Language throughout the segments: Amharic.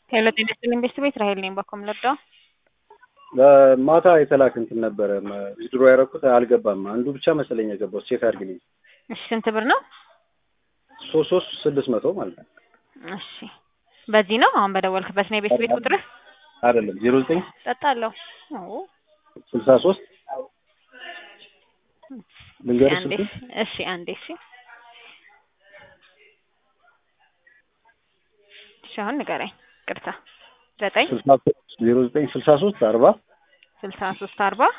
ሄሎ ጤና ይስጥልኝ ቤት ራሄል ነኝ ባኮም ለዳ ማታ የተላክ እንትን ነበረ ዊዝድሮ ያደረኩት አልገባም። አንዱ ብቻ መሰለኝ የገባው ቼክ አድርግልኝ። እሺ ስንት ብር ነው? 3600 ማለት ነው። እሺ በዚህ ነው አሁን በደወልክበት ነው ቤት ቁጥር አይደለም 09 ጠጣለሁ። አዎ 63 ልንገርሽ። እሺ አንዴ እሺ ሻውን ንገረኝ። ቅርታ 09 63 40 63 40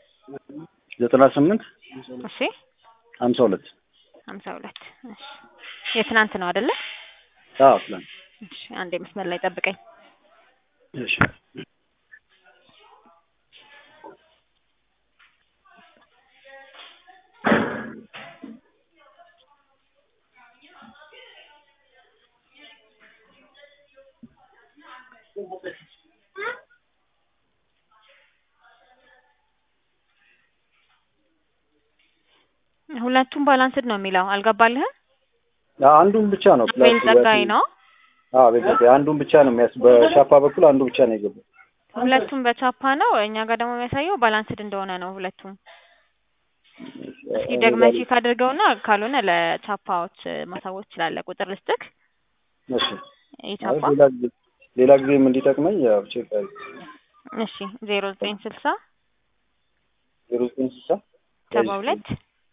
98 እሺ 52 52 እሺ የትናንት ነው አይደለ? አዎ ትናንት። እሺ አንዴ መስመር ላይ ጠብቀኝ። እሺ ሁለቱም ባላንስድ ነው የሚለው አልገባልህም? አንዱን ብቻ ነው ቤል ጸጋይ ነው። አዎ ቤል ጸጋይ አንዱን ብቻ ነው በቻፓ በኩል አንዱ ብቻ ነው የገባው። ሁለቱም በቻፓ ነው። እኛ ጋር ደግሞ የሚያሳየው ባላንስድ እንደሆነ ነው ሁለቱም። እስኪ ደግመህ ቼክ አድርገውና ካልሆነ ለቻፓዎች ማሳወቅ ትችላለህ። ቁጥር ልስጥክ? እሺ የቻፓ ሌላ ጊዜም እንዲጠቅመኝ ያው ቼክ አድርግ። እሺ 0960 0960 72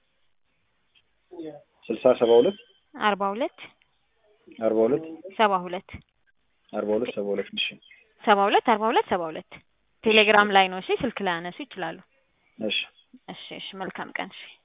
60 72 42 42 72 42 72 እሺ 72 42 72 ቴሌግራም ላይ ነው። እሺ ስልክ ላይ አነሱ ይችላሉ። እሺ እሺ መልካም ቀን። እሺ